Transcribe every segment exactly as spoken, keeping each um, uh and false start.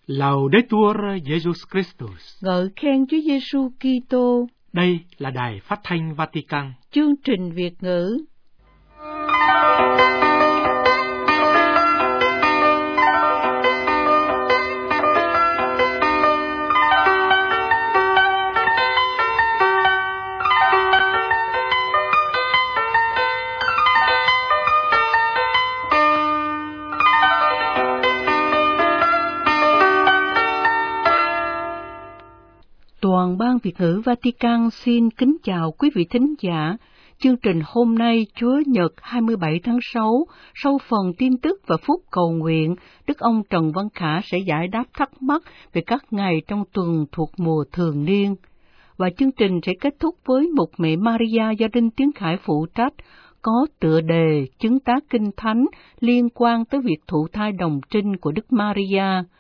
Laudetur Jesus Christus. Ngợi khen Chúa Giêsu Kitô. Đây là Đài Phát thanh Vatican. Chương trình Việt ngữ. Toàn ban Việt ngữ Vatican xin kính chào quý vị thính giả. Chương trình hôm nay Chúa Nhật hai mươi bảy tháng sáu, sau phần tin tức và phút cầu nguyện, Đức ông Trần Văn Khả sẽ giải đáp thắc mắc về các ngày trong tuần thuộc mùa thường niên. Và chương trình sẽ kết thúc với Mục Mẹ Maria do Đinh Tiến Khải phụ trách, có tựa đề chứng tá Kinh Thánh liên quan tới việc thụ thai đồng trinh của Đức Maria.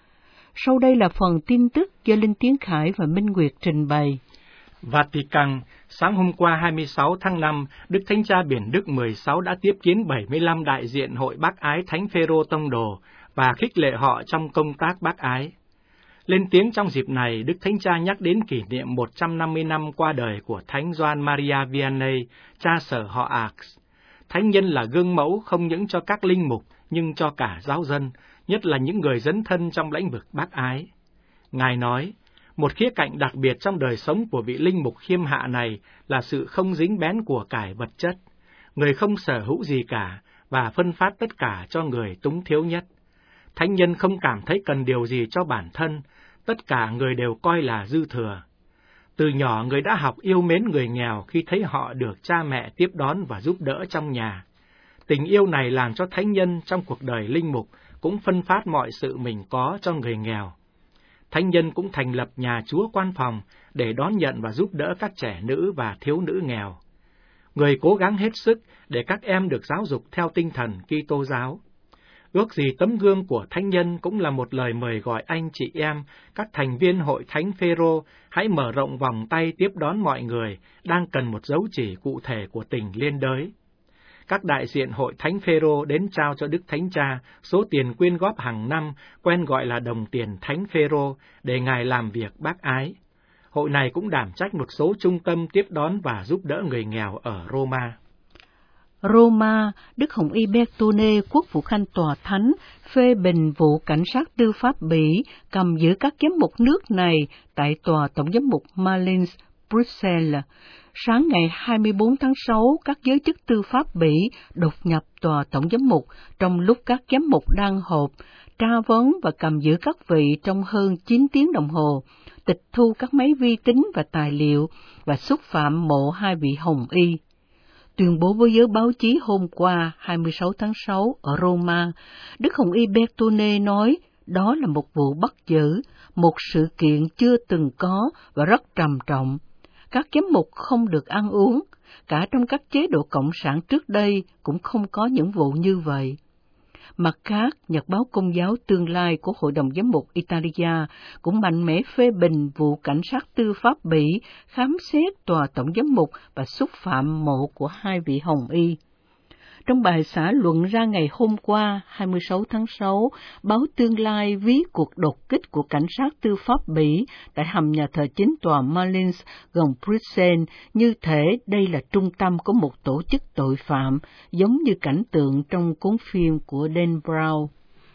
Sau đây là phần tin tức do Linh Tiến Khải và Minh Nguyệt trình bày. Vatican, sáng hôm qua hai mươi sáu tháng năm, Đức Thánh Cha Biển Đức mười sáu đã tiếp kiến bảy mươi lăm đại diện Hội Bác Ái Thánh Phêrô Tông Đồ và khích lệ họ trong công tác bác ái. Lên tiếng trong dịp này, Đức Thánh Cha nhắc đến kỷ niệm một trăm năm mươi năm qua đời của Thánh Gioan Maria Vianney, cha sở họ Ars. Thánh nhân là gương mẫu không những cho các linh mục, nhưng cho cả giáo dân, nhất là những người dấn thân trong lĩnh vực bác ái. Ngài nói, một khía cạnh đặc biệt trong đời sống của vị linh mục khiêm hạ này là sự không dính bén của cải vật chất, người không sở hữu gì cả và phân phát tất cả cho người túng thiếu nhất. Thánh nhân không cảm thấy cần điều gì cho bản thân, tất cả người đều coi là dư thừa. Từ nhỏ người đã học yêu mến người nghèo khi thấy họ được cha mẹ tiếp đón và giúp đỡ trong nhà. Tình yêu này làm cho thánh nhân trong cuộc đời linh mục cũng phân phát mọi sự mình có cho người nghèo. Thánh nhân cũng thành lập nhà chúa quan phòng để đón nhận và giúp đỡ các trẻ nữ và thiếu nữ nghèo. Người cố gắng hết sức để các em được giáo dục theo tinh thần Kitô giáo. Ước gì tấm gương của thánh nhân cũng là một lời mời gọi anh chị em, các thành viên hội Thánh Phêrô hãy mở rộng vòng tay tiếp đón mọi người đang cần một dấu chỉ cụ thể của tình liên đới. Các đại diện hội Thánh Phêrô đến trao cho Đức Thánh Cha số tiền quyên góp hàng năm quen gọi là đồng tiền Thánh Phêrô để Ngài làm việc bác ái. Hội này cũng đảm trách một số trung tâm tiếp đón và giúp đỡ người nghèo ở Roma. Roma, Đức Hồng Y Bertone, quốc vụ khanh tòa thánh, phê bình vụ cảnh sát tư pháp Bỉ cầm giữ các giám mục nước này tại tòa tổng giám mục Malines, Bruxelles. Sáng ngày hai mươi bốn tháng sáu, các giới chức tư pháp Bỉ đột nhập tòa tổng giám mục trong lúc các giám mục đang họp, tra vấn và cầm giữ các vị trong hơn chín tiếng đồng hồ, tịch thu các máy vi tính và tài liệu và xúc phạm mộ hai vị Hồng Y. Tuyên bố với giới báo chí hôm qua hai mươi sáu tháng sáu ở Roma, Đức Hồng Y Bertone nói đó là một vụ bắt giữ, một sự kiện chưa từng có và rất trầm trọng. Các giám mục không được ăn uống, cả trong các chế độ cộng sản trước đây cũng không có những vụ như vậy. Mặt khác, Nhật báo Công giáo Tương lai của Hội đồng Giám mục Italia cũng mạnh mẽ phê bình vụ cảnh sát tư pháp Bỉ khám xét tòa tổng giám mục và xúc phạm mộ của hai vị Hồng Y. Trong bài xã luận ra ngày hôm qua, hai mươi sáu tháng sáu, báo Tương lai ví cuộc đột kích của cảnh sát tư pháp Bỉ tại hầm nhà thờ chính tòa Malines gần Bruxelles như thể đây là trung tâm của một tổ chức tội phạm, giống như cảnh tượng trong cuốn phim của Dan Brown.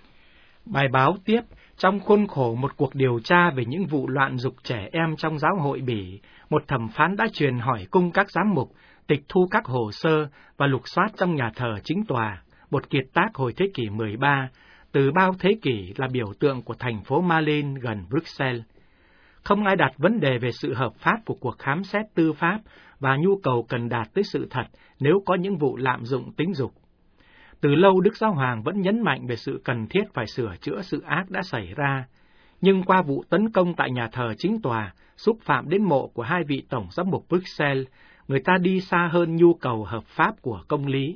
Bài báo tiếp, trong khuôn khổ một cuộc điều tra về những vụ loạn dục trẻ em trong giáo hội Bỉ, một thẩm phán đã truyền hỏi cung các giám mục, tịch thu các hồ sơ và lục soát trong nhà thờ chính tòa, một kiệt tác hồi thế kỷ mười ba, từ bao thế kỷ là biểu tượng của thành phố Malines gần Bruxelles. Không ai đặt vấn đề về sự hợp pháp của cuộc khám xét tư pháp và nhu cầu cần đạt tới sự thật nếu có những vụ lạm dụng tính dục. Từ lâu Đức Giáo Hoàng vẫn nhấn mạnh về sự cần thiết phải sửa chữa sự ác đã xảy ra, nhưng qua vụ tấn công tại nhà thờ chính tòa, xúc phạm đến mộ của hai vị tổng giám mục Bruxelles, người ta đi xa hơn nhu cầu hợp pháp của công lý.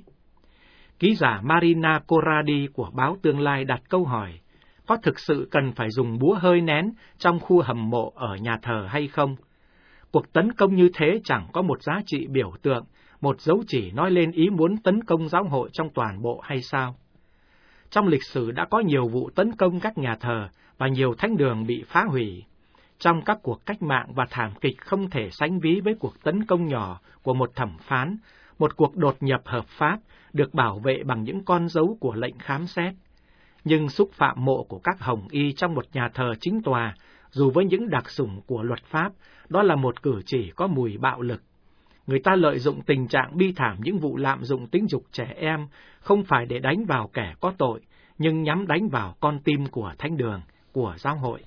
Ký giả Marina Corradi của báo Tương lai đặt câu hỏi, có thực sự cần phải dùng búa hơi nén trong khu hầm mộ ở nhà thờ hay không? Cuộc tấn công như thế chẳng có một giá trị biểu tượng, một dấu chỉ nói lên ý muốn tấn công giáo hội trong toàn bộ hay sao? trong lịch sử đã có nhiều vụ tấn công các nhà thờ và nhiều thánh đường bị phá hủy. Trong các cuộc cách mạng và thảm kịch không thể sánh ví với cuộc tấn công nhỏ của một thẩm phán, một cuộc đột nhập hợp pháp được bảo vệ bằng những con dấu của lệnh khám xét. Nhưng xúc phạm mộ của các hồng y trong một nhà thờ chính tòa, dù với những đặc sủng của luật pháp, đó là một cử chỉ có mùi bạo lực. Người ta lợi dụng tình trạng bi thảm những vụ lạm dụng tính dục trẻ em, không phải để đánh vào kẻ có tội, nhưng nhắm đánh vào con tim của thánh đường, của giáo hội.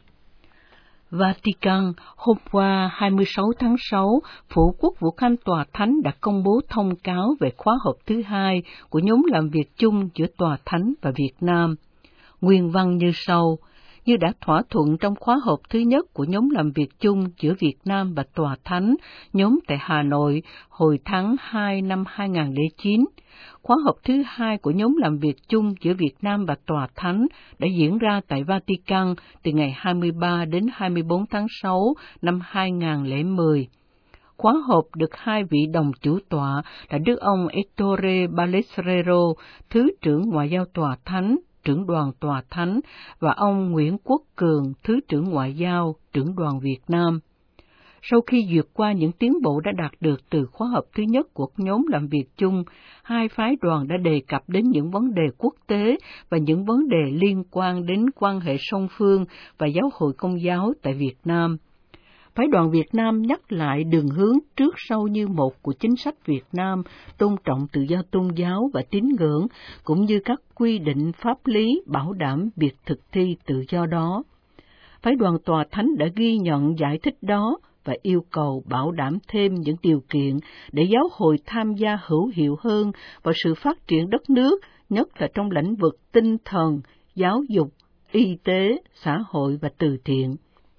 Vatican, hôm qua hai mươi sáu tháng sáu, Phủ Quốc vụ Khanh Tòa Thánh đã công bố thông cáo về khóa họp thứ hai của nhóm làm việc chung giữa Tòa Thánh và Việt Nam. Nguyên văn như sau: như đã thỏa thuận trong khóa họp thứ nhất của nhóm làm việc chung giữa Việt Nam và Tòa Thánh, nhóm tại Hà Nội, hồi tháng hai năm hai nghìn không trăm lẻ chín. Khóa họp thứ hai của nhóm làm việc chung giữa Việt Nam và Tòa Thánh đã diễn ra tại Vatican từ ngày hai mươi ba đến hai mươi bốn tháng sáu năm hai nghìn không trăm lẻ mười. Khóa họp được hai vị đồng chủ tọa là Đức ông Ettore Balestrero, Thứ trưởng Ngoại giao Tòa Thánh, trưởng đoàn Tòa Thánh, và ông Nguyễn Quốc Cường, Thứ trưởng Ngoại giao, trưởng đoàn Việt Nam. Sau khi duyệt qua những tiến bộ đã đạt được từ khóa họp thứ nhất của nhóm làm việc chung, hai phái đoàn đã đề cập đến những vấn đề quốc tế và những vấn đề liên quan đến quan hệ song phương và giáo hội Công giáo tại Việt Nam. Phái đoàn Việt Nam nhắc lại đường hướng trước sau như một của chính sách Việt Nam, tôn trọng tự do tôn giáo và tín ngưỡng, cũng như các quy định pháp lý bảo đảm việc thực thi tự do đó. Phái đoàn Tòa Thánh đã ghi nhận giải thích đó và yêu cầu bảo đảm thêm những điều kiện để giáo hội tham gia hữu hiệu hơn vào sự phát triển đất nước, nhất là trong lĩnh vực tinh thần, giáo dục, y tế, xã hội và từ thiện.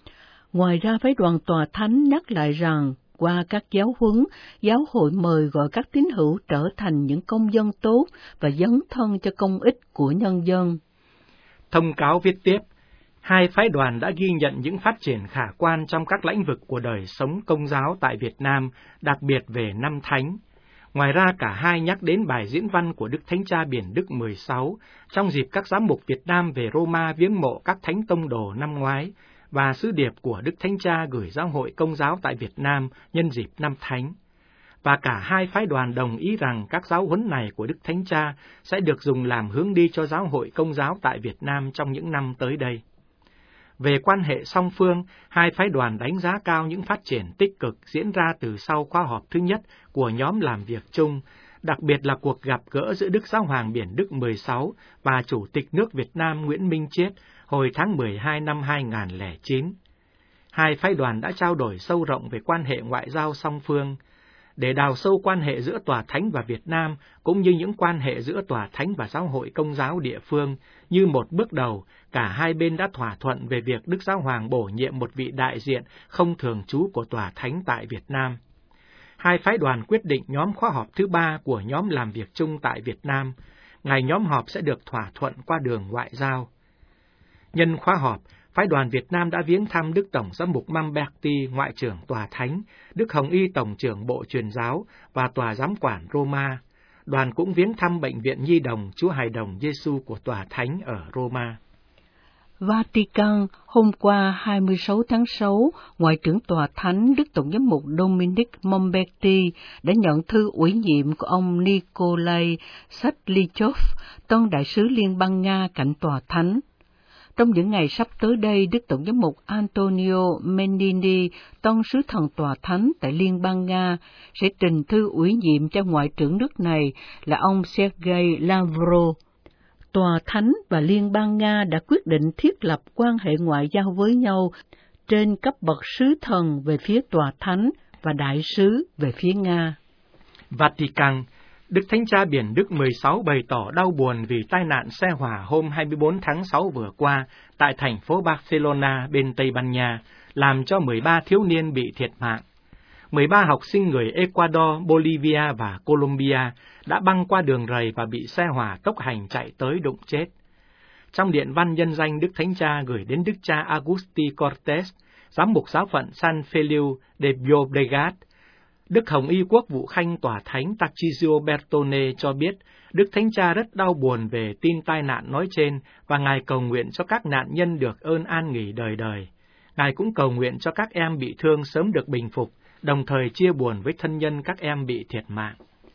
Ngoài ra, phái đoàn Tòa Thánh nhắc lại rằng, qua các giáo huấn, giáo hội mời gọi các tín hữu trở thành những công dân tốt và dấn thân cho công ích của nhân dân. Thông cáo viết tiếp, hai phái đoàn đã ghi nhận những phát triển khả quan trong các lĩnh vực của đời sống Công giáo tại Việt Nam, đặc biệt về năm thánh. Ngoài ra, cả hai nhắc đến bài diễn văn của Đức Thánh Cha Biển Đức mười sáu trong dịp các giám mục Việt Nam về Roma viếng mộ các thánh tông đồ năm ngoái, và sứ điệp của Đức Thánh Cha gửi giáo hội Công giáo tại Việt Nam nhân dịp năm thánh. Và cả hai phái đoàn đồng ý rằng các giáo huấn này của Đức Thánh Cha sẽ được dùng làm hướng đi cho giáo hội Công giáo tại Việt Nam trong những năm tới đây. Về quan hệ song phương, hai phái đoàn đánh giá cao những phát triển tích cực diễn ra từ sau khóa họp thứ nhất của nhóm làm việc chung, đặc biệt là cuộc gặp gỡ giữa Đức Giáo hoàng Biển Đức mười sáu và Chủ tịch nước Việt Nam Nguyễn Minh Chiết hồi tháng mười hai năm hai nghìn không trăm lẻ chín. Hai phái đoàn đã trao đổi sâu rộng về quan hệ ngoại giao song phương. Để đào sâu quan hệ giữa Tòa Thánh và Việt Nam, cũng như những quan hệ giữa Tòa Thánh và Giáo hội Công giáo địa phương, như một bước đầu, cả hai bên đã thỏa thuận về việc Đức Giáo hoàng bổ nhiệm một vị đại diện không thường trú của Tòa Thánh tại Việt Nam. Hai phái đoàn quyết định nhóm khóa họp thứ ba của nhóm làm việc chung tại Việt Nam. Ngày nhóm họp sẽ được thỏa thuận qua đường ngoại giao. Nhân khóa họp, phái đoàn Việt Nam đã viếng thăm Đức Tổng giám mục Mamberti, Ngoại trưởng Tòa Thánh, Đức Hồng Y Tổng trưởng Bộ Truyền giáo và Tòa Giám quản Roma. Đoàn cũng viếng thăm Bệnh viện Nhi đồng Chúa Hài đồng Giêsu của Tòa Thánh ở Roma. Vatican, hôm qua hai mươi sáu tháng sáu, Ngoại trưởng Tòa Thánh Đức Tổng giám mục Dominic Momberti đã nhận thư ủy nhiệm của ông Nikolai Sadlichov, tân đại sứ Liên bang Nga cạnh Tòa Thánh. Trong những ngày sắp tới đây, Đức Tổng giám mục Antonio Mendini, tân sứ thần Tòa Thánh tại Liên bang Nga, sẽ trình thư ủy nhiệm cho Ngoại trưởng nước này là ông Sergei Lavrov. Tòa Thánh và Liên bang Nga đã quyết định thiết lập quan hệ ngoại giao với nhau trên cấp bậc sứ thần về phía Tòa Thánh và đại sứ về phía Nga. Vatican, Đức Thánh Cha Biển Đức mười sáu bày tỏ đau buồn vì tai nạn xe hỏa hôm hai mươi bốn tháng sáu vừa qua tại thành phố Barcelona bên Tây Ban Nha, làm cho mười ba thiếu niên bị thiệt mạng. mười ba học sinh người Ecuador, Bolivia và Colombia đã băng qua đường rầy và bị xe hỏa tốc hành chạy tới đụng chết. Trong điện văn nhân danh Đức Thánh Cha gửi đến Đức cha Agustí Cortés, giám mục giáo phận San Feliu de Llobregat, Đức Hồng Y Quốc vụ Khanh Tòa Thánh Tarcisio Bertone cho biết, Đức Thánh Cha rất đau buồn về tin tai nạn nói trên và Ngài cầu nguyện cho các nạn nhân được ơn an nghỉ đời đời. Ngài cũng cầu nguyện cho các em bị thương sớm được bình phục, đồng thời chia buồn với thân nhân các em bị thiệt mạng.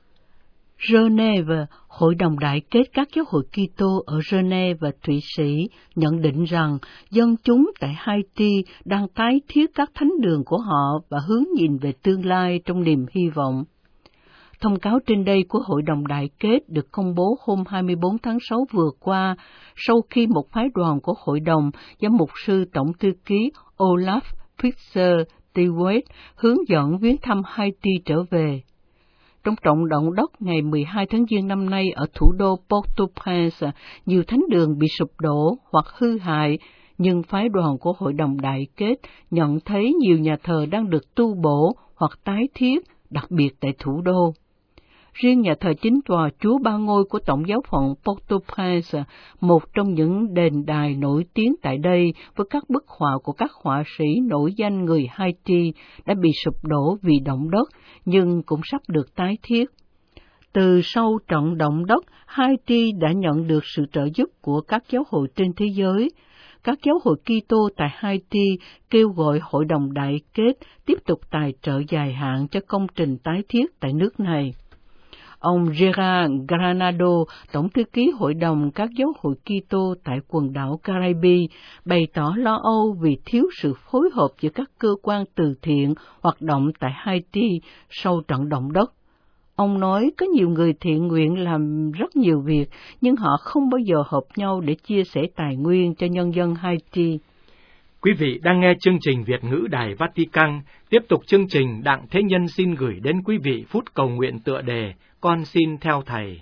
Geneva, Hội đồng Đại kết các giáo hội Kitô ở Geneva và Thụy Sĩ nhận định rằng dân chúng tại Haiti đang tái thiết các thánh đường của họ và hướng nhìn về tương lai trong niềm hy vọng. Thông cáo trên đây của Hội đồng Đại kết được công bố hôm hai mươi bốn tháng sáu vừa qua, sau khi một phái đoàn của Hội đồng do mục sư Tổng thư ký Olaf Fischer-Tiwet hướng dẫn viếng thăm Haiti trở về. Trong trận động đất ngày mười hai tháng Giêng năm nay ở thủ đô Port-au-Prince, nhiều thánh đường bị sụp đổ hoặc hư hại, nhưng phái đoàn của Hội đồng Đại kết nhận thấy nhiều nhà thờ đang được tu bổ hoặc tái thiết, đặc biệt tại thủ đô. Riêng nhà thờ chính tòa Chúa Ba Ngôi của Tổng giáo phận Port-au-Prince, một trong những đền đài nổi tiếng tại đây với các bức họa của các họa sĩ nổi danh người Haiti, đã bị sụp đổ vì động đất, nhưng cũng sắp được tái thiết. Từ sau trận động đất, Haiti đã nhận được sự trợ giúp của các giáo hội trên thế giới. Các giáo hội Kitô tại Haiti kêu gọi Hội đồng Đại kết tiếp tục tài trợ dài hạn cho công trình tái thiết tại nước này. Ông Gerard Granado, Tổng thư ký Hội đồng các giáo hội Kitô tại quần đảo Caribe, bày tỏ lo âu vì thiếu sự phối hợp giữa các cơ quan từ thiện hoạt động tại Haiti sau trận động đất. Ông nói có nhiều người thiện nguyện làm rất nhiều việc, nhưng họ không bao giờ hợp nhau để chia sẻ tài nguyên cho nhân dân Haiti. Quý vị đang nghe chương trình Việt ngữ Đài Vatican. Tiếp tục chương trình, Đặng Thế Nhân xin gửi đến quý vị phút cầu nguyện tựa đề Con xin theo Thầy.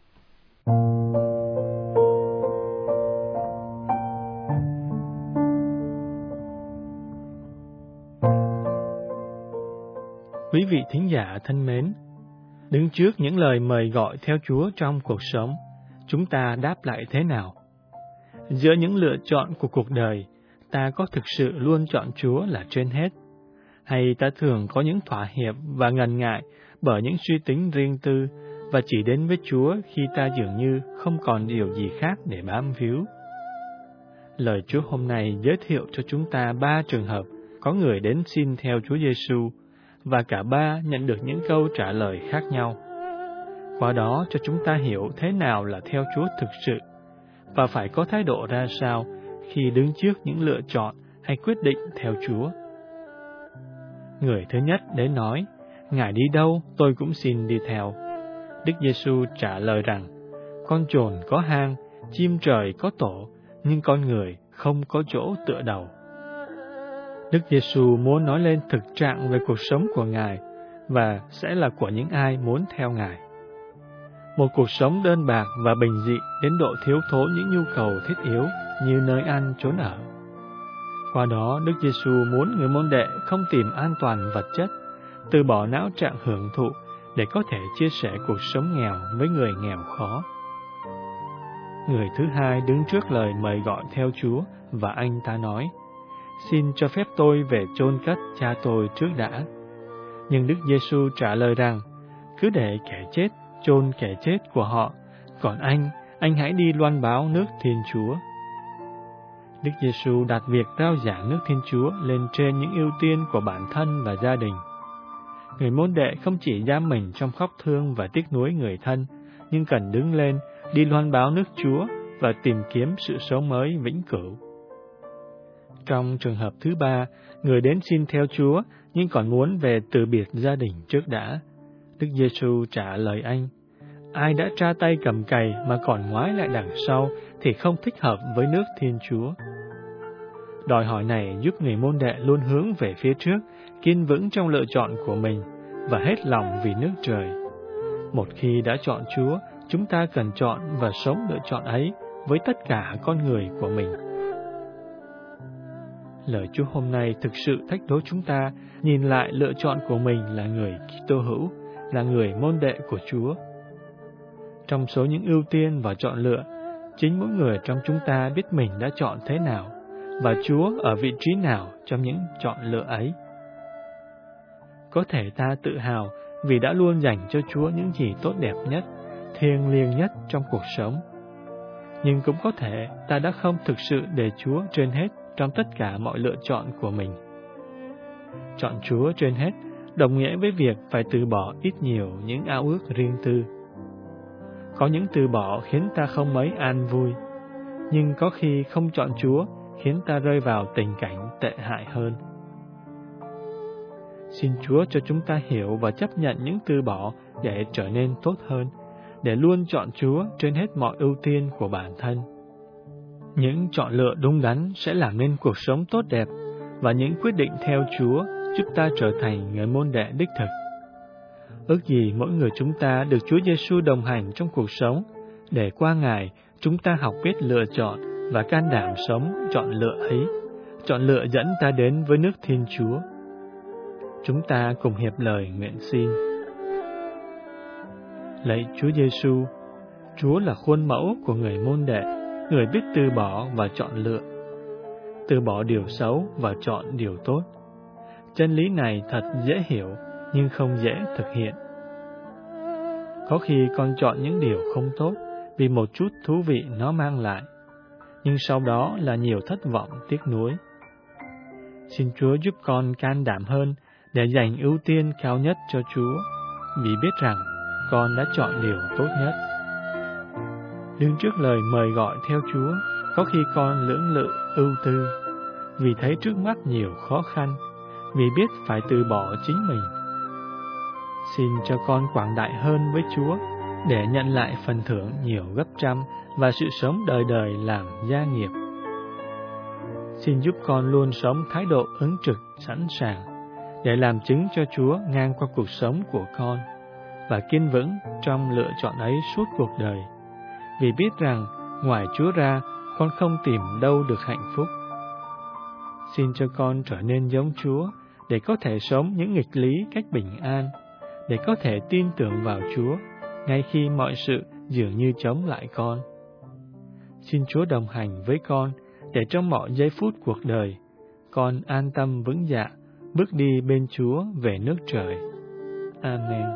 Quý vị thính giả thân mến, đứng trước những lời mời gọi theo Chúa trong cuộc sống, chúng ta đáp lại thế nào? Giữa những lựa chọn của cuộc đời, ta có thực sự luôn chọn Chúa là trên hết? Hay ta thường có những thỏa hiệp và ngần ngại bởi những suy tính riêng tư và chỉ đến với Chúa khi ta dường như không còn điều gì khác để bám víu? Lời Chúa hôm nay giới thiệu cho chúng ta ba trường hợp có người đến xin theo Chúa Giêsu và cả ba nhận được những câu trả lời khác nhau. Qua đó cho chúng ta hiểu thế nào là theo Chúa thực sự và phải có thái độ ra sao khi đứng trước những lựa chọn hay quyết định theo Chúa. Người thứ nhất đến nói, Ngài đi đâu tôi cũng xin đi theo. Đức Giêsu trả lời rằng, con chồn có hang, chim trời có tổ, nhưng con người không có chỗ tựa đầu. Đức Giêsu muốn nói lên thực trạng về cuộc sống của Ngài và sẽ là của những ai muốn theo Ngài. Một cuộc sống đơn bạc và bình dị đến độ thiếu thốn những nhu cầu thiết yếu như nơi ăn, chốn ở. Qua đó, Đức Giêsu muốn người môn đệ không tìm an toàn vật chất, từ bỏ não trạng hưởng thụ để có thể chia sẻ cuộc sống nghèo với người nghèo khó. Người thứ hai đứng trước lời mời gọi theo Chúa và anh ta nói, xin cho phép tôi về chôn cất cha tôi trước đã. Nhưng Đức Giêsu trả lời rằng, cứ để kẻ chết chôn kẻ chết của họ, còn anh, anh hãy đi loan báo nước Thiên Chúa. Đức Giêsu đặt việc rao giảng nước Thiên Chúa lên trên những ưu tiên của bản thân và gia đình. Người môn đệ không chỉ giam mình trong khóc thương và tiếc nuối người thân, nhưng cần đứng lên, đi loan báo nước Chúa và tìm kiếm sự sống mới vĩnh cửu. Trong trường hợp thứ ba, người đến xin theo Chúa nhưng còn muốn về từ biệt gia đình trước đã. Đức Giêsu trả lời anh, ai đã tra tay cầm cày mà còn ngoái lại đằng sau thì không thích hợp với nước Thiên Chúa. Đòi hỏi này giúp người môn đệ luôn hướng về phía trước, kiên vững trong lựa chọn của mình và hết lòng vì nước trời. Một khi đã chọn Chúa, chúng ta cần chọn và sống lựa chọn ấy với tất cả con người của mình. Lời Chúa hôm nay thực sự thách đố chúng ta nhìn lại lựa chọn của mình là người Kitô hữu, là người môn đệ của Chúa. Trong số những ưu tiên và chọn lựa, chính mỗi người trong chúng ta biết mình đã chọn thế nào, và Chúa ở vị trí nào trong những chọn lựa ấy. Có thể ta tự hào vì đã luôn dành cho Chúa những gì tốt đẹp nhất, thiêng liêng nhất trong cuộc sống. Nhưng cũng có thể ta đã không thực sự để Chúa trên hết trong tất cả mọi lựa chọn của mình. Chọn Chúa trên hết đồng nghĩa với việc phải từ bỏ ít nhiều những ao ước riêng tư. Có những từ bỏ khiến ta không mấy an vui, nhưng có khi không chọn Chúa khiến ta rơi vào tình cảnh tệ hại hơn. Xin Chúa cho chúng ta hiểu và chấp nhận những từ bỏ để trở nên tốt hơn, để luôn chọn Chúa trên hết mọi ưu tiên của bản thân. Những chọn lựa đúng đắn sẽ làm nên cuộc sống tốt đẹp, và những quyết định theo Chúa giúp ta trở thành người môn đệ đích thực. Ước gì mỗi người chúng ta được Chúa Giêsu đồng hành trong cuộc sống, để qua Ngài chúng ta học biết lựa chọn và can đảm sống chọn lựa ấy, chọn lựa dẫn ta đến với nước Thiên Chúa. Chúng ta cùng hiệp lời nguyện xin. Lạy Chúa Giêsu, Chúa là khuôn mẫu của người môn đệ, người biết từ bỏ và chọn lựa, từ bỏ điều xấu và chọn điều tốt. Chân lý này thật dễ hiểu, nhưng không dễ thực hiện. Có khi con chọn những điều không tốt vì một chút thú vị nó mang lại, nhưng sau đó là nhiều thất vọng tiếc nuối. Xin Chúa giúp con can đảm hơn để dành ưu tiên cao nhất cho Chúa, vì biết rằng con đã chọn điều tốt nhất. Đứng trước lời mời gọi theo Chúa, có khi con lưỡng lự ưu tư, vì thấy trước mắt nhiều khó khăn, vì biết phải từ bỏ chính mình. Xin cho con quảng đại hơn với Chúa, để nhận lại phần thưởng nhiều gấp trăm và sự sống đời đời làm gia nghiệp. Xin giúp con luôn sống thái độ ứng trực sẵn sàng, để làm chứng cho Chúa ngang qua cuộc sống của con, và kiên vững trong lựa chọn ấy suốt cuộc đời, vì biết rằng ngoài Chúa ra, con không tìm đâu được hạnh phúc. Xin cho con trở nên giống Chúa, để có thể sống những nghịch lý cách bình an, để có thể tin tưởng vào Chúa, ngay khi mọi sự dường như chống lại con. Xin Chúa đồng hành với con, để trong mọi giây phút cuộc đời, con an tâm vững dạ, bước đi bên Chúa về nước trời. Amen.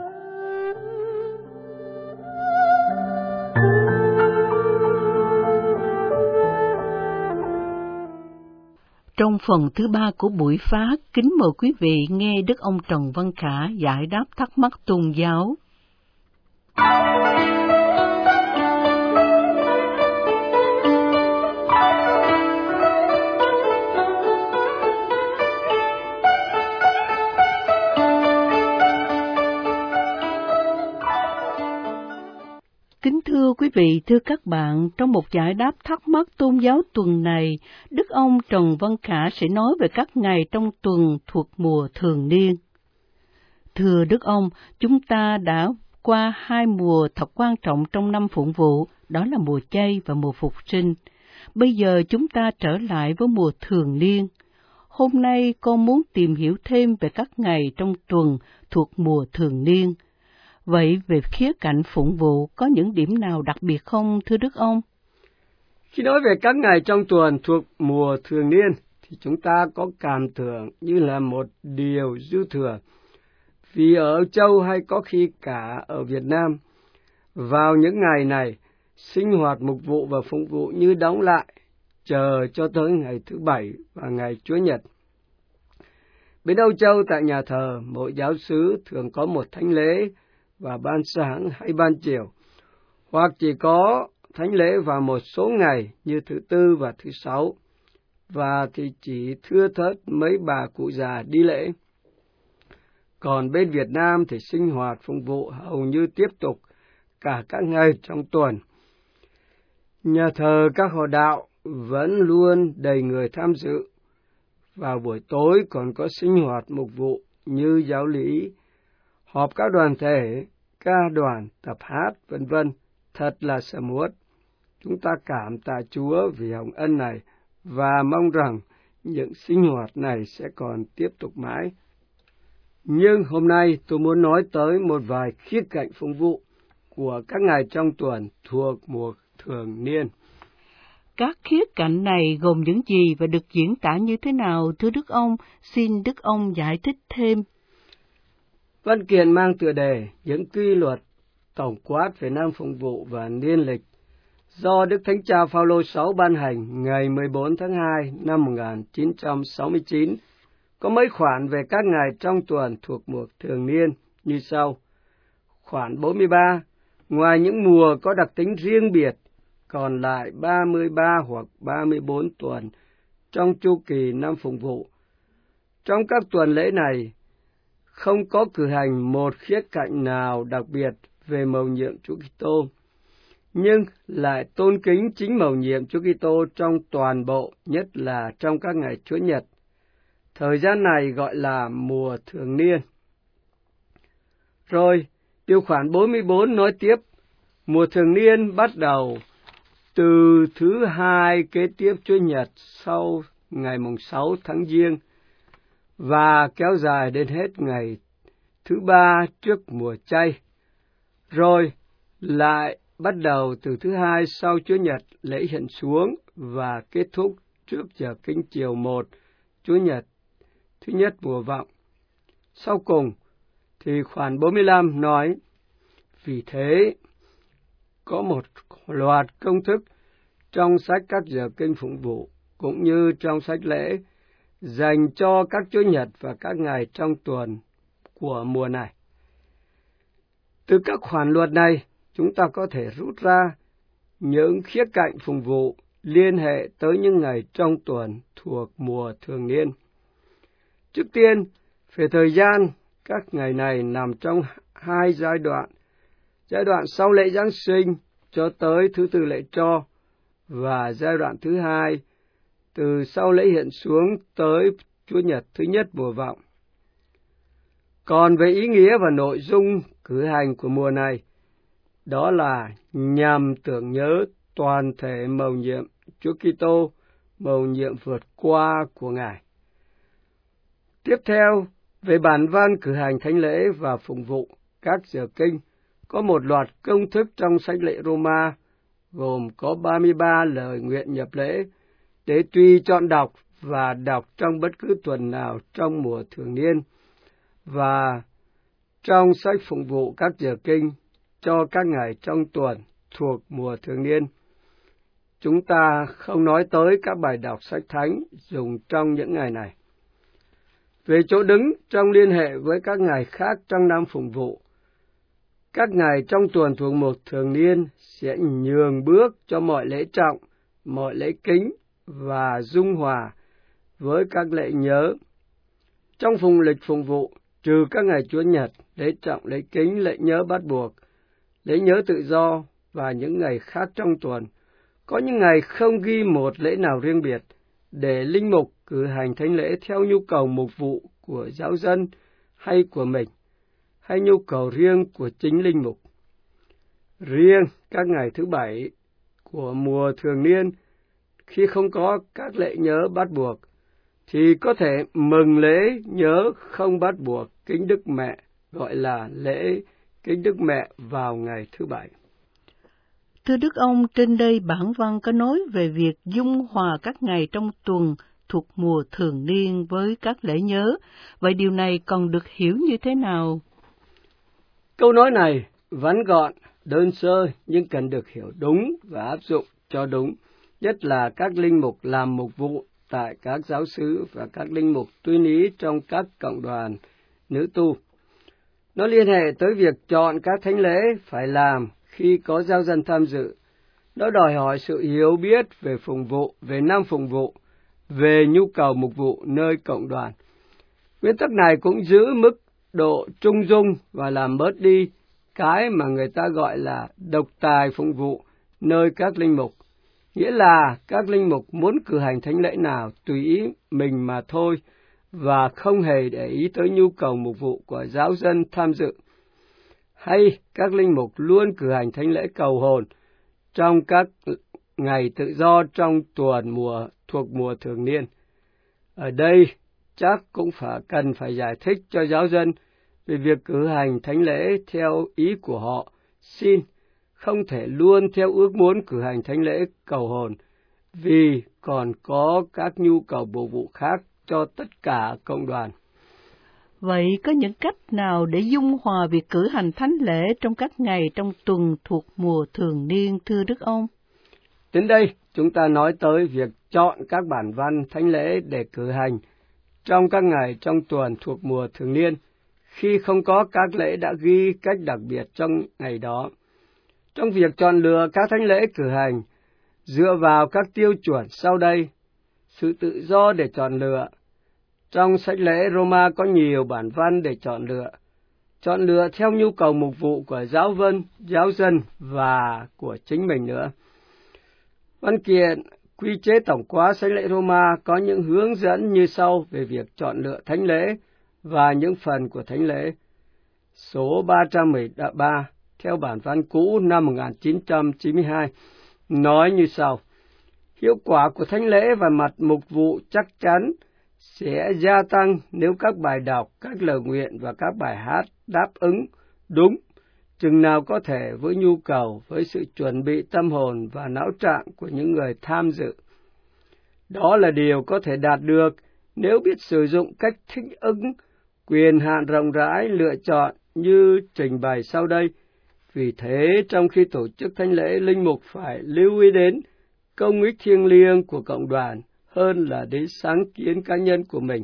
Trong phần thứ ba của buổi phát, kính mời quý vị nghe Đức ông Trần Văn Khả giải đáp thắc mắc tôn giáo. Kính thưa quý vị, thưa các bạn, trong một giải đáp thắc mắc tôn giáo tuần này, Đức ông Trần Văn Khả sẽ nói về các ngày trong tuần thuộc mùa thường niên. Thưa Đức ông, chúng ta đã qua hai mùa thật quan trọng trong năm phụng vụ, đó là mùa chay và mùa phục sinh. Bây giờ chúng ta trở lại với mùa thường niên. Hôm nay con muốn tìm hiểu thêm về các ngày trong tuần thuộc mùa thường niên. Vậy về khía cạnh phụng vụ có những điểm nào đặc biệt không, thưa Đức ông? Khi nói về các ngày trong tuần thuộc mùa thường niên, thì chúng ta có cảm tưởng như là một điều dư thừa. Vì ở Châu hay có khi cả ở Việt Nam, vào những ngày này, sinh hoạt mục vụ và phụng vụ như đóng lại, chờ cho tới ngày thứ Bảy và ngày Chúa Nhật. Bên Âu Châu tại nhà thờ, mỗi giáo xứ thường có một thánh lễ và ban sáng hay ban chiều, hoặc chỉ có thánh lễ vào một số ngày như thứ Tư và thứ Sáu, và thì chỉ thưa thớt mấy bà cụ già đi lễ. Còn bên Việt Nam thì sinh hoạt phụng vụ hầu như tiếp tục cả các ngày trong tuần. Nhà thờ các họ đạo vẫn luôn đầy người tham dự. Vào buổi tối còn có sinh hoạt mục vụ như giáo lý, họp các đoàn thể, ca đoàn, tập hát, vân vân. Thật là sầm uất. Chúng ta cảm tạ Chúa vì hồng ân này và mong rằng những sinh hoạt này sẽ còn tiếp tục mãi. Nhưng hôm nay tôi muốn nói tới một vài khía cạnh phụng vụ của các ngày trong tuần thuộc mùa thường niên. Các khía cạnh này gồm những gì và được diễn tả như thế nào, thưa Đức ông? Xin Đức ông giải thích thêm. Văn kiện mang tựa đề những quy luật tổng quát về năm phụng vụ và niên lịch do Đức Thánh Cha Phaolô sáu ban hành ngày mười bốn tháng hai năm một nghìn chín trăm sáu mươi chín, có mấy khoản về các ngày trong tuần thuộc mùa thường niên như sau. Khoản bốn mươi ba, ngoài những mùa có đặc tính riêng biệt, còn lại ba mươi ba hoặc ba mươi bốn tuần trong chu kỳ năm phụng vụ. Trong các tuần lễ này, không có cử hành một khía cạnh nào đặc biệt về mầu nhiệm Chúa Kitô, nhưng lại tôn kính chính mầu nhiệm Chúa Kitô trong toàn bộ, nhất là trong các ngày Chúa Nhật. Thời gian này gọi là mùa thường niên. Rồi, điều khoản bốn mươi bốn nói tiếp, mùa thường niên bắt đầu từ thứ hai kế tiếp Chúa Nhật sau ngày mùng sáu tháng Giêng và kéo dài đến hết ngày thứ ba trước mùa chay. Rồi lại bắt đầu từ thứ hai sau Chúa Nhật lễ hiện xuống và kết thúc trước giờ kinh chiều một Chúa Nhật thứ nhất mùa vọng. Sau cùng thì khoản bốn mươi lăm nói, vì thế có một loạt công thức trong sách các giờ kinh phụng vụ cũng như trong sách lễ dành cho các Chúa Nhật và các ngày trong tuần của mùa này. Từ các khoản luật này, chúng ta có thể rút ra những khía cạnh phụng vụ liên hệ tới những ngày trong tuần thuộc mùa thường niên. Trước tiên, về thời gian, các ngày này nằm trong hai giai đoạn. Giai đoạn sau lễ Giáng sinh cho tới thứ tư lễ Tro, và giai đoạn thứ hai từ sau lễ hiện xuống tới Chúa Nhật thứ nhất mùa vọng. Còn về ý nghĩa và nội dung cử hành của mùa này, đó là nhằm tưởng nhớ toàn thể mầu nhiệm Chúa Kitô, mầu nhiệm vượt qua của Ngài. Tiếp theo, về bản văn cử hành thánh lễ và phụng vụ các giờ kinh, có một loạt công thức trong sách lễ Roma, gồm có ba mươi ba lời nguyện nhập lễ, để tùy chọn đọc và đọc trong bất cứ tuần nào trong mùa thường niên, và trong sách phụng vụ các giờ kinh cho các ngày trong tuần thuộc mùa thường niên. Chúng ta không nói tới các bài đọc sách thánh dùng trong những ngày này. Về chỗ đứng trong liên hệ với các ngày khác trong năm phụng vụ, các ngày trong tuần thuộc mùa thường niên sẽ nhường bước cho mọi lễ trọng, mọi lễ kính và dung hòa với các lễ nhớ. Trong phụng lịch phụng vụ, trừ các ngày Chúa Nhật, lễ trọng, lễ kính, lễ nhớ bắt buộc, lễ nhớ tự do và những ngày khác trong tuần, có những ngày không ghi một lễ nào riêng biệt, để linh mục cử hành thánh lễ theo nhu cầu mục vụ của giáo dân hay của mình, hay nhu cầu riêng của chính linh mục. Riêng các ngày thứ bảy của mùa thường niên, khi không có các lễ nhớ bắt buộc, thì có thể mừng lễ nhớ không bắt buộc kính Đức Mẹ, gọi là lễ kính Đức Mẹ vào ngày thứ bảy. Thưa Đức ông, trên đây bản văn có nói về việc dung hòa các ngày trong tuần thuộc mùa thường niên với các lễ nhớ. Vậy điều này còn được hiểu như thế nào? Câu nói này vắn gọn, đơn sơ nhưng cần được hiểu đúng và áp dụng cho đúng, nhất là các linh mục làm mục vụ tại các giáo xứ và các linh mục tuyên ý trong các cộng đoàn nữ tu. Nó liên hệ tới việc chọn các thánh lễ phải làm khi có giáo dân tham dự. Nó đòi hỏi sự hiểu biết về phụng vụ, về năm phụng vụ, về nhu cầu mục vụ nơi cộng đoàn. Nguyên tắc này cũng giữ mức độ trung dung và làm bớt đi cái mà người ta gọi là độc tài phụng vụ nơi các linh mục. Nghĩa là các linh mục muốn cử hành thánh lễ nào tùy ý mình mà thôi, và không hề để ý tới nhu cầu mục vụ của giáo dân tham dự. Hay các linh mục luôn cử hành thánh lễ cầu hồn trong các ngày tự do trong tuần mùa thuộc mùa thường niên. Ở đây chắc cũng phải cần phải giải thích cho giáo dân về việc cử hành thánh lễ theo ý của họ, xin không thể luôn theo ước muốn cử hành thánh lễ cầu hồn, vì còn có các nhu cầu bổ vụ khác cho tất cả cộng đoàn. Vậy có những cách nào để dung hòa việc cử hành thánh lễ trong các ngày trong tuần thuộc mùa thường niên, thưa Đức ông? Đến đây, chúng ta nói tới việc chọn các bản văn thánh lễ để cử hành trong các ngày trong tuần thuộc mùa thường niên, khi không có các lễ đã ghi cách đặc biệt trong ngày đó. Trong việc chọn lựa các thánh lễ cử hành, dựa vào các tiêu chuẩn sau đây: sự tự do để chọn lựa. Trong sách lễ Roma có nhiều bản văn để chọn lựa. Chọn lựa theo nhu cầu mục vụ của giáo vân, giáo dân và của chính mình nữa. Văn kiện quy chế tổng quát sách lễ Roma có những hướng dẫn như sau về việc chọn lựa thánh lễ và những phần của thánh lễ. Số ba trăm mười ba, theo bản văn cũ năm một nghìn chín trăm chín mươi hai, nói như sau: hiệu quả của thánh lễ và mặt mục vụ chắc chắn sẽ gia tăng nếu các bài đọc, các lời nguyện và các bài hát đáp ứng đúng chừng nào có thể với nhu cầu, với sự chuẩn bị tâm hồn và não trạng của những người tham dự. Đó là điều có thể đạt được nếu biết sử dụng cách thích ứng, quyền hạn rộng rãi lựa chọn như trình bày sau đây. Vì thế, trong khi tổ chức thánh lễ, linh mục phải lưu ý đến công ích thiêng liêng của cộng đoàn hơn là đến sáng kiến cá nhân của mình.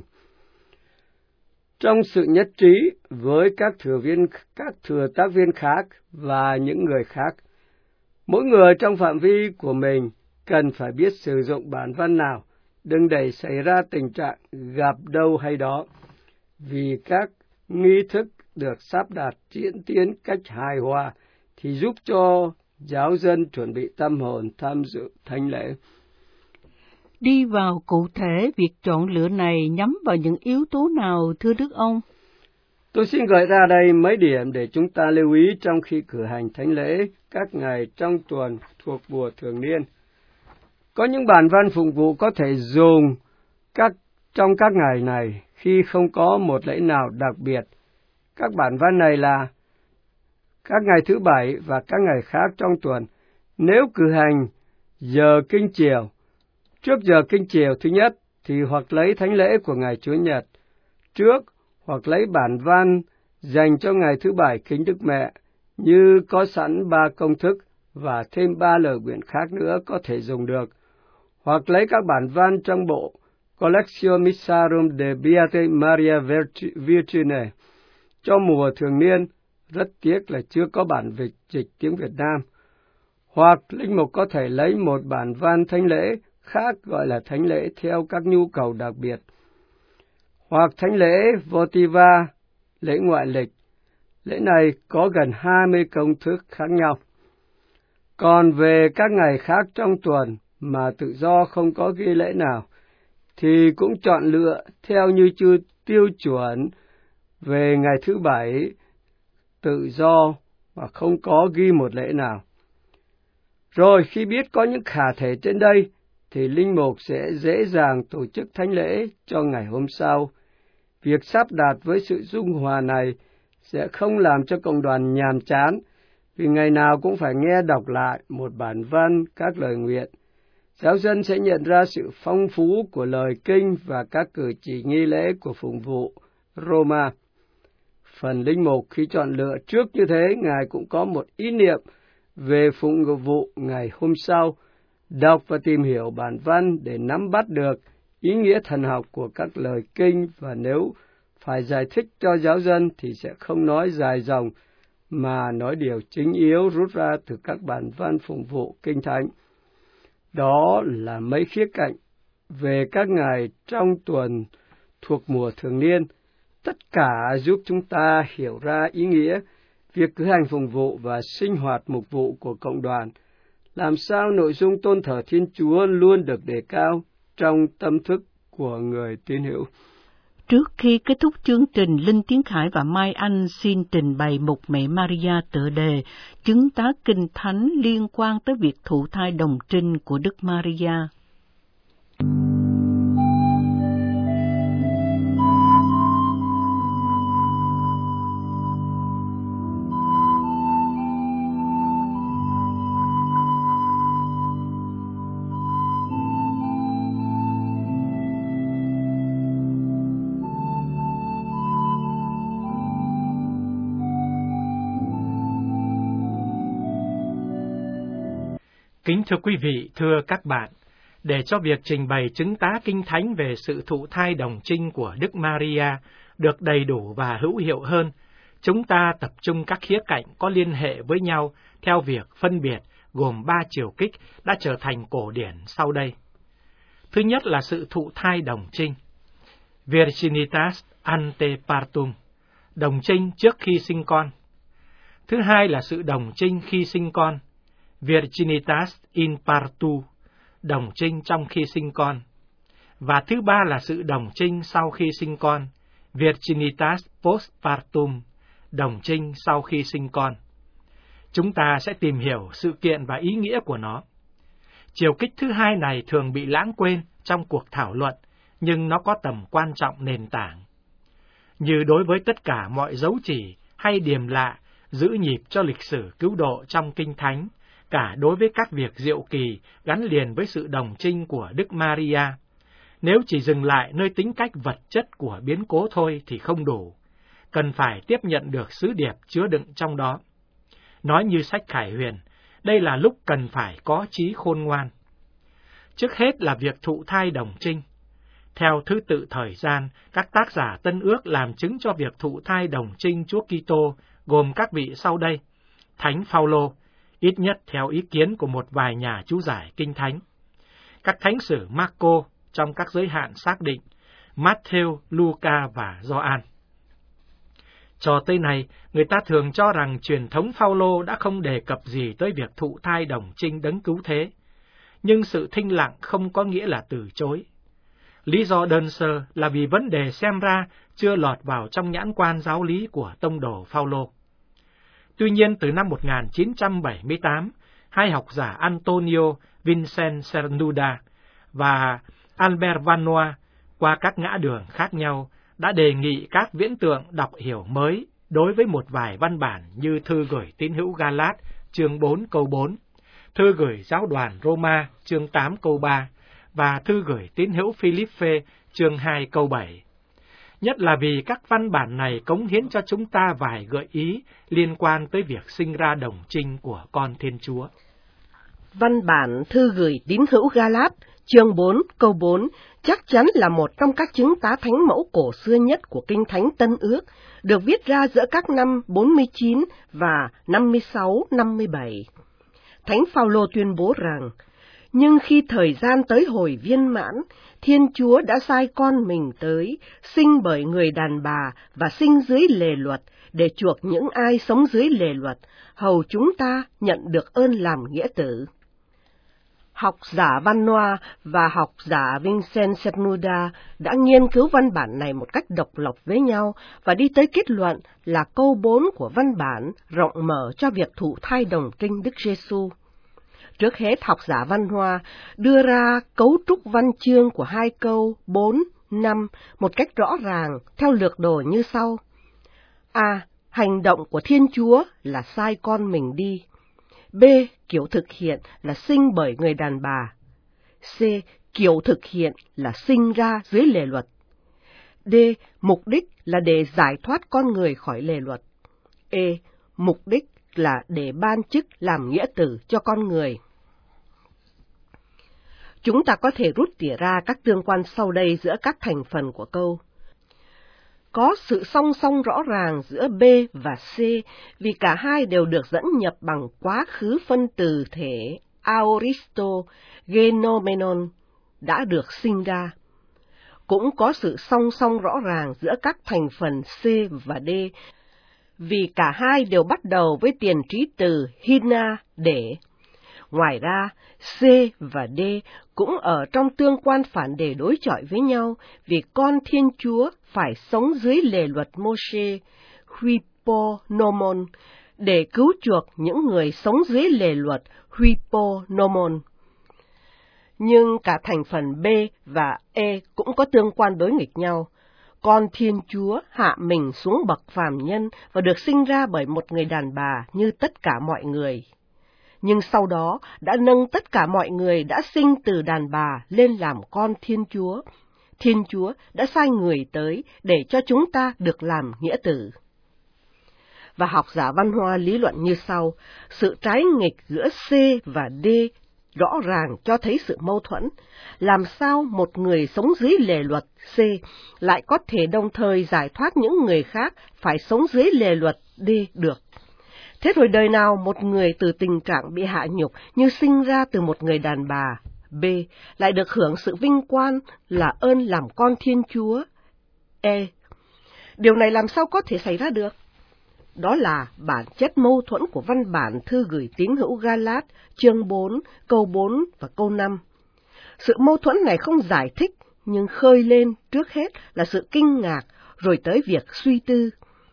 Trong sự nhất trí với các thừa viên, các thừa tác viên khác và những người khác, mỗi người trong phạm vi của mình cần phải biết sử dụng bản văn nào, đừng để xảy ra tình trạng gặp đâu hay đó, vì các nghi thức được sắp đặt diễn tiến cách hài hòa thì giúp cho giáo dân chuẩn bị tâm hồn tham dự thánh lễ. Đi vào cụ thể, việc chọn lựa này nhắm vào những yếu tố nào, thưa Đức ông? Tôi xin gợi ra đây mấy điểm để chúng ta lưu ý trong khi cử hành thánh lễ các ngày trong tuần thuộc mùa thường niên. Có những bản văn phụng vụ có thể dùng các trong các ngày này khi không có một lễ nào đặc biệt. Các bản văn này là các ngày thứ bảy và các ngày khác trong tuần. Nếu cử hành giờ kinh chiều, trước giờ kinh chiều thứ nhất thì hoặc lấy thánh lễ của ngày Chúa Nhật trước, hoặc lấy bản văn dành cho ngày thứ bảy kính Đức Mẹ, như có sẵn ba công thức và thêm ba lời nguyện khác nữa có thể dùng được, hoặc lấy các bản văn trong bộ Collectio Missarum de Beate Maria Virgine cho mùa thường niên, rất tiếc là chưa có bản dịch dịch tiếng Việt Nam, hoặc linh mục có thể lấy một bản văn thánh lễ khác gọi là thánh lễ theo các nhu cầu đặc biệt, hoặc thánh lễ votiva, lễ ngoại lịch. Lễ này có gần hai mươi công thức khác nhau. Còn về các ngày khác trong tuần mà tự do không có ghi lễ nào, thì cũng chọn lựa theo như chưa tiêu chuẩn về ngày thứ bảy tự do mà không có ghi một lễ nào. Rồi khi biết có những khả thể trên đây, thì linh mục sẽ dễ dàng tổ chức thánh lễ cho ngày hôm sau. Việc sắp đặt với sự dung hòa này sẽ không làm cho cộng đoàn nhàm chán, vì ngày nào cũng phải nghe đọc lại một bản văn, các lời nguyện. Giáo dân sẽ nhận ra sự phong phú của lời kinh và các cử chỉ nghi lễ của phụng vụ Roma. Phần linh mục khi chọn lựa trước như thế, Ngài cũng có một ý niệm về phụng vụ ngày hôm sau, đọc và tìm hiểu bản văn để nắm bắt được ý nghĩa thần học của các lời kinh, và nếu phải giải thích cho giáo dân thì sẽ không nói dài dòng, mà nói điều chính yếu rút ra từ các bản văn phụng vụ kinh thánh. Đó là mấy khía cạnh về các ngày trong tuần thuộc mùa thường niên, tất cả giúp chúng ta hiểu ra ý nghĩa việc cử hành phụng vụ và sinh hoạt mục vụ của cộng đoàn, làm sao nội dung tôn thờ Thiên Chúa luôn được đề cao trong tâm thức của người tín hữu. Trước khi kết thúc chương trình, Linh Tiến Khải và Mai Anh xin trình bày mục Mẹ Maria tựa đề chứng tá kinh thánh liên quan tới việc thụ thai đồng trinh của Đức Maria. Kính thưa quý vị, thưa các bạn, để cho việc trình bày chứng tá Kinh Thánh về sự thụ thai đồng trinh của Đức Maria được đầy đủ và hữu hiệu hơn, chúng ta tập trung các khía cạnh có liên hệ với nhau theo việc phân biệt gồm ba chiều kích đã trở thành cổ điển sau đây. Thứ nhất là sự thụ thai đồng trinh, Virginitas ante partum, đồng trinh trước khi sinh con. Thứ hai là sự đồng trinh khi sinh con, Virginitas in partu, đồng trinh trong khi sinh con. Và thứ ba là sự đồng trinh sau khi sinh con, Virginitas postpartum, đồng trinh sau khi sinh con. Chúng ta sẽ tìm hiểu sự kiện và ý nghĩa của nó. Chiều kích thứ hai này thường bị lãng quên trong cuộc thảo luận, nhưng nó có tầm quan trọng nền tảng. Như đối với tất cả mọi dấu chỉ hay điềm lạ giữ nhịp cho lịch sử cứu độ trong Kinh Thánh, cả đối với các việc diệu kỳ gắn liền với sự đồng trinh của Đức Maria, nếu chỉ dừng lại nơi tính cách vật chất của biến cố thôi thì không đủ, cần phải tiếp nhận được sứ điệp chứa đựng trong đó. Nói như sách Khải Huyền, đây là lúc cần phải có trí khôn ngoan. Trước hết là việc thụ thai đồng trinh. Theo thứ tự thời gian, các tác giả Tân Ước làm chứng cho việc thụ thai đồng trinh Chúa Kitô gồm các vị sau đây: Thánh Phaolô, ít nhất theo ý kiến của một vài nhà chú giải Kinh Thánh; các thánh sử Marco trong các giới hạn xác định, Matthew, Luca và Gioan. Cho tới nay, người ta thường cho rằng truyền thống Phaolô đã không đề cập gì tới việc thụ thai đồng trinh Đấng Cứu Thế, nhưng sự thinh lặng không có nghĩa là từ chối. Lý do đơn sơ là vì vấn đề xem ra chưa lọt vào trong nhãn quan giáo lý của tông đồ Phaolô. Tuy nhiên, từ năm một nghìn chín trăm bảy mươi tám, hai học giả Antonio Vincent Cernuda và Albert Vanois qua các ngã đường khác nhau đã đề nghị các viễn tượng đọc hiểu mới đối với một vài văn bản như thư gửi tín hữu Galat chương bốn câu bốn, thư gửi giáo đoàn Roma chương tám câu ba và thư gửi tín hữu Philippe chương hai câu bảy. Nhất là vì các văn bản này cống hiến cho chúng ta vài gợi ý liên quan tới việc sinh ra đồng trinh của con Thiên Chúa. Văn bản thư gửi tín hữu Galat chương bốn câu bốn chắc chắn là một trong các chứng tá thánh mẫu cổ xưa nhất của Kinh Thánh Tân Ước, được viết ra giữa các năm bốn mươi chín và năm mươi sáu năm mươi bảy. Thánh Phaolô tuyên bố rằng, nhưng khi thời gian tới hồi viên mãn, Thiên Chúa đã sai con mình tới, sinh bởi người đàn bà và sinh dưới lề luật, để chuộc những ai sống dưới lề luật, hầu chúng ta nhận được ơn làm nghĩa tử. Học giả Vanois và học giả Vincent Cernuda đã nghiên cứu văn bản này một cách độc lập với nhau và đi tới kết luận là câu bốn của văn bản rộng mở cho việc thụ thai đồng trinh Đức Giêsu. Trước hết, học giả Vanois đưa ra cấu trúc văn chương của hai câu bốn, năm một cách rõ ràng theo lược đồ như sau. A. Hành động của Thiên Chúa là sai con mình đi. B. Kiểu thực hiện là sinh bởi người đàn bà. C. Kiểu thực hiện là sinh ra dưới lề luật. D. Mục đích là để giải thoát con người khỏi lề luật. E. Mục đích là để ban chức làm nghĩa tử cho con người. Chúng ta có thể rút tỉa ra các tương quan sau đây giữa các thành phần của câu. Có sự song song rõ ràng giữa B và C vì cả hai đều được dẫn nhập bằng quá khứ phân từ thể aoristo genomenon đã được sinh ra. Cũng có sự song song rõ ràng giữa các thành phần C và D vì cả hai đều bắt đầu với tiền trí từ hina để. Ngoài ra, C và D cũng ở trong tương quan phản đề đối chọi với nhau vì con Thiên Chúa phải sống dưới lề luật Mô-sê, Huiponomon, để cứu chuộc những người sống dưới lề luật Huiponomon. Nhưng cả thành phần B và E cũng có tương quan đối nghịch nhau. Con Thiên Chúa hạ mình xuống bậc phàm nhân và được sinh ra bởi một người đàn bà như tất cả mọi người. Nhưng sau đó đã nâng tất cả mọi người đã sinh từ đàn bà lên làm con Thiên Chúa. Thiên Chúa đã sai người tới để cho chúng ta được làm nghĩa tử. Và học giả Văn Hoa lý luận như sau, sự trái nghịch giữa C và D rõ ràng cho thấy sự mâu thuẫn. Làm sao một người sống dưới lề luật C lại có thể đồng thời giải thoát những người khác phải sống dưới lề luật D được? Thế rồi đời nào một người từ tình trạng bị hạ nhục như sinh ra từ một người đàn bà B lại được hưởng sự vinh quang là ơn làm con Thiên Chúa E? Điều này làm sao có thể xảy ra được? Đó là bản chất mâu thuẫn của văn bản thư gửi tín hữu Galat, chương bốn, câu bốn và câu năm. Sự mâu thuẫn này không giải thích, nhưng khơi lên trước hết là sự kinh ngạc, rồi tới việc suy tư.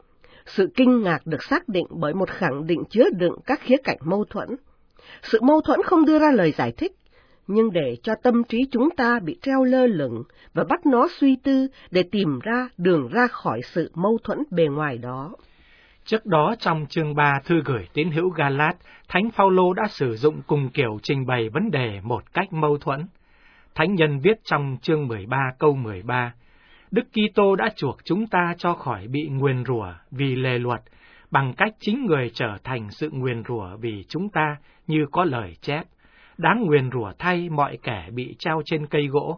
Sự kinh ngạc được xác định bởi một khẳng định chứa đựng các khía cạnh mâu thuẫn. Sự mâu thuẫn không đưa ra lời giải thích, nhưng để cho tâm trí chúng ta bị treo lơ lửng và bắt nó suy tư để tìm ra đường ra khỏi sự mâu thuẫn bề ngoài đó. Trước đó trong chương ba thư gửi tín hữu Galat, Thánh Phaolô đã sử dụng cùng kiểu trình bày vấn đề một cách mâu thuẫn. Thánh nhân viết trong chương mười ba câu mười ba, Đức Kitô đã chuộc chúng ta cho khỏi bị nguyền rủa vì lề luật, bằng cách chính người trở thành sự nguyền rủa vì chúng ta, như có lời chép, đáng nguyền rủa thay mọi kẻ bị treo trên cây gỗ.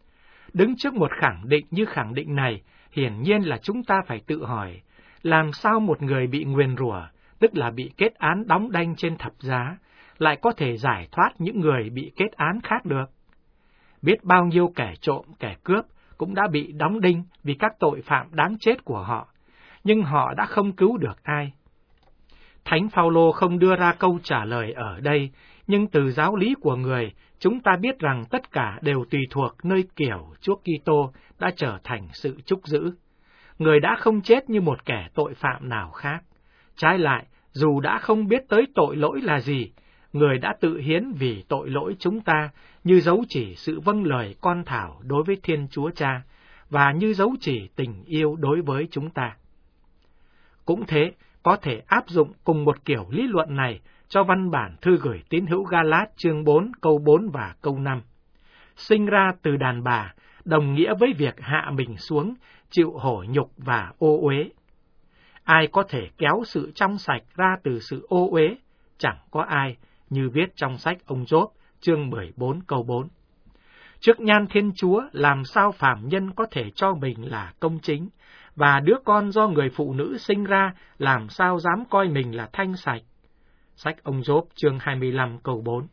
Đứng trước một khẳng định như khẳng định này, hiển nhiên là chúng ta phải tự hỏi, làm sao một người bị nguyền rủa, tức là bị kết án đóng đanh trên thập giá, lại có thể giải thoát những người bị kết án khác được? Biết bao nhiêu kẻ trộm, kẻ cướp cũng đã bị đóng đinh vì các tội phạm đáng chết của họ, nhưng họ đã không cứu được ai. Thánh Phaolô không đưa ra câu trả lời ở đây, nhưng từ giáo lý của người, chúng ta biết rằng tất cả đều tùy thuộc nơi kiểu Chúa Kitô đã trở thành sự trúc giữ. Người đã không chết như một kẻ tội phạm nào khác. Trái lại, dù đã không biết tới tội lỗi là gì, người đã tự hiến vì tội lỗi chúng ta, như dấu chỉ sự vâng lời con thảo đối với Thiên Chúa Cha, và như dấu chỉ tình yêu đối với chúng ta. Cũng thế, có thể áp dụng cùng một kiểu lý luận này cho văn bản thư gửi tín hữu Galat chương bốn câu bốn và câu năm. Sinh ra từ đàn bà đồng nghĩa với việc hạ mình xuống, chịu hổ nhục và ô uế. Ai có thể kéo sự trong sạch ra từ sự ô uế? Chẳng có ai, như viết trong sách ông Gióp chương mười bốn câu bốn. Trước nhan Thiên Chúa, làm sao phàm nhân có thể cho mình là công chính, và đứa con do người phụ nữ sinh ra làm sao dám coi mình là thanh sạch? Sách ông Gióp chương hai mươi lăm câu bốn.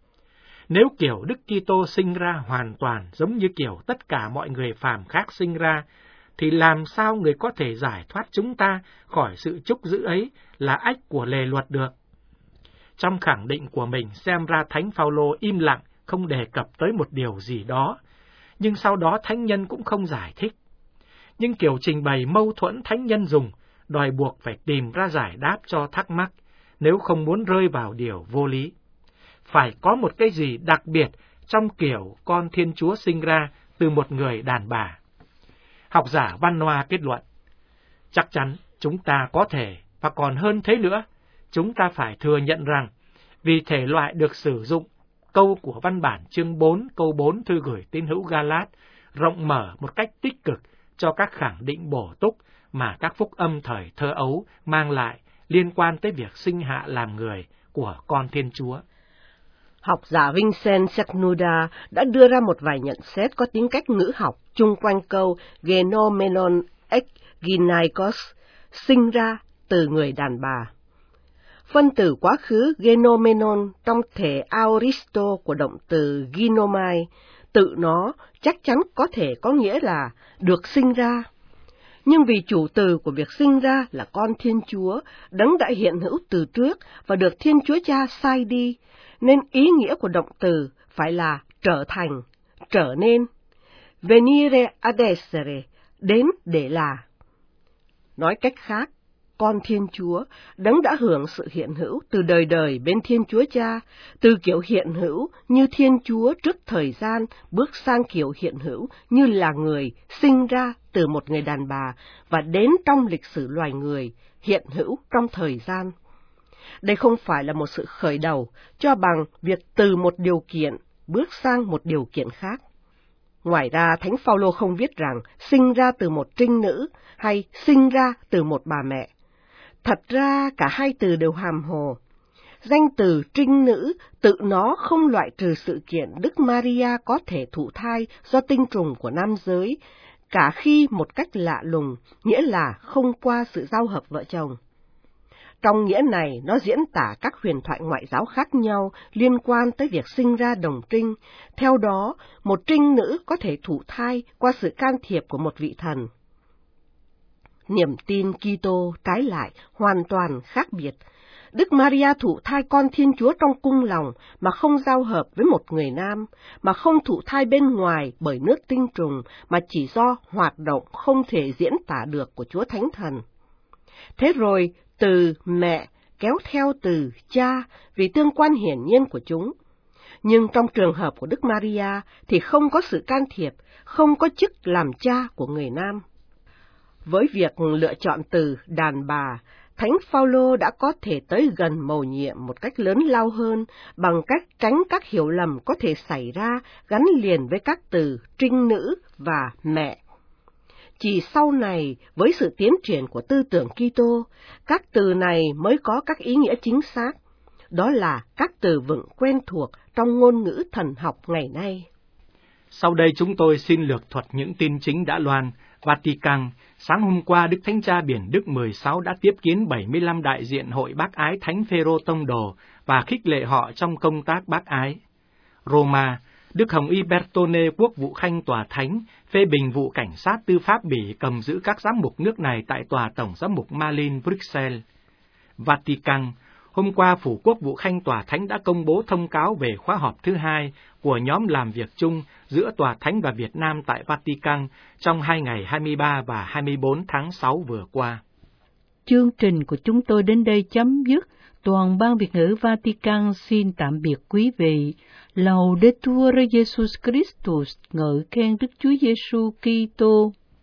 Nếu kiểu Đức Kitô sinh ra hoàn toàn giống như kiểu tất cả mọi người phàm khác sinh ra, thì làm sao người có thể giải thoát chúng ta khỏi sự trúc giữ ấy là ách của lề luật được? Trong khẳng định của mình, xem ra Thánh Phaolô im lặng, không đề cập tới một điều gì đó, nhưng sau đó thánh nhân cũng không giải thích. Nhưng kiểu trình bày mâu thuẫn thánh nhân dùng, đòi buộc phải tìm ra giải đáp cho thắc mắc, nếu không muốn rơi vào điều vô lý. Phải có một cái gì đặc biệt trong kiểu con Thiên Chúa sinh ra từ một người đàn bà. Học giả Văn Noa kết luận, chắc chắn chúng ta có thể, và còn hơn thế nữa, chúng ta phải thừa nhận rằng, vì thể loại được sử dụng, câu của văn bản chương bốn câu bốn thư gửi tín hữu Galat rộng mở một cách tích cực cho các khẳng định bổ túc mà các phúc âm thời thơ ấu mang lại liên quan tới việc sinh hạ làm người của con Thiên Chúa. Học giả Vincent Cernuda đã đưa ra một vài nhận xét có tính cách ngữ học chung quanh câu genomenon ex gynaikos, sinh ra từ người đàn bà. Phân tử quá khứ genomenon trong thể aoristo của động từ ginomai, tự nó chắc chắn có thể có nghĩa là được sinh ra. Nhưng vì chủ từ của việc sinh ra là con Thiên Chúa, đấng đã hiện hữu từ trước và được Thiên Chúa Cha sai đi, nên ý nghĩa của động từ phải là trở thành, trở nên, venire ad essere, đến để là. Nói cách khác, con Thiên Chúa, đấng đã hưởng sự hiện hữu từ đời đời bên Thiên Chúa Cha, từ kiểu hiện hữu như Thiên Chúa trước thời gian bước sang kiểu hiện hữu như là người sinh ra từ một người đàn bà và đến trong lịch sử loài người, hiện hữu trong thời gian. Đây không phải là một sự khởi đầu, cho bằng việc từ một điều kiện bước sang một điều kiện khác. Ngoài ra, Thánh Phaolô không viết rằng sinh ra từ một trinh nữ hay sinh ra từ một bà mẹ. Thật ra cả hai từ đều hàm hồ. Danh từ trinh nữ tự nó không loại trừ sự kiện Đức Maria có thể thụ thai do tinh trùng của nam giới, cả khi một cách lạ lùng, nghĩa là không qua sự giao hợp vợ chồng. Trong nghĩa này, nó diễn tả các huyền thoại ngoại giáo khác nhau liên quan tới việc sinh ra đồng trinh. Theo đó, một trinh nữ có thể thụ thai qua sự can thiệp của một vị thần. Niềm tin Kitô trái lại, hoàn toàn khác biệt. Đức Maria thụ thai con Thiên Chúa trong cung lòng mà không giao hợp với một người nam, mà không thụ thai bên ngoài bởi nước tinh trùng, mà chỉ do hoạt động không thể diễn tả được của Chúa Thánh Thần. Thế rồi, từ mẹ kéo theo từ cha vì tương quan hiển nhiên của chúng. Nhưng trong trường hợp của Đức Maria thì không có sự can thiệp, không có chức làm cha của người nam. Với việc lựa chọn từ đàn bà, Thánh Phaolô đã có thể tới gần mầu nhiệm một cách lớn lao hơn bằng cách tránh các hiểu lầm có thể xảy ra gắn liền với các từ trinh nữ và mẹ. Chỉ sau này, với sự tiến triển của tư tưởng Kitô, các từ này mới có các ý nghĩa chính xác. Đó là các từ vựng quen thuộc trong ngôn ngữ thần học ngày nay. Sau đây chúng tôi xin lược thuật những tin chính đã loan. Vatican, sáng hôm qua Đức Thánh Cha Biển Đức mười sáu đã tiếp kiến bảy mươi lăm đại diện Hội Bác Ái Thánh Phêrô Tông Đồ và khích lệ họ trong công tác bác ái. Roma, Đức Hồng Y Bertone Quốc vụ Khanh Tòa Thánh phê bình vụ cảnh sát tư pháp Bỉ cầm giữ các giám mục nước này tại Tòa Tổng giám mục Malin, Bruxelles. Vatican, hôm qua Phủ Quốc vụ Khanh Tòa Thánh đã công bố thông cáo về khóa họp thứ hai của nhóm làm việc chung giữa Tòa Thánh và Việt Nam tại Vatican trong hai ngày hai mươi ba và hai mươi bốn tháng sáu vừa qua. Chương trình của chúng tôi đến đây chấm dứt. Toàn ban Việt ngữ Vatican xin tạm biệt quý vị. Laudetur Jesus Christus, ngợi khen Đức Chúa Giêsu Kitô.